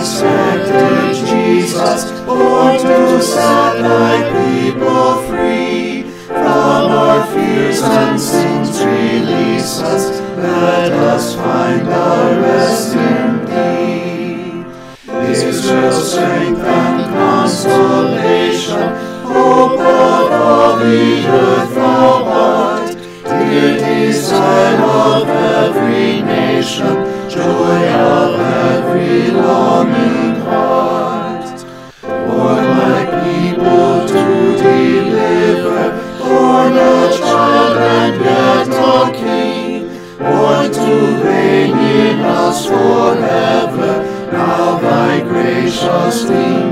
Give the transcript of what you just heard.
unexpected Jesus, born to set thy people free. From our fears and sins release us, let us find our rest in thee. Israel's strength and consolation, hope of all the earth thou art, dear desire of every nation, joy of every longing heart. Born my people to deliver, born a child and yet a king, born to reign in us forever, now thy gracious wings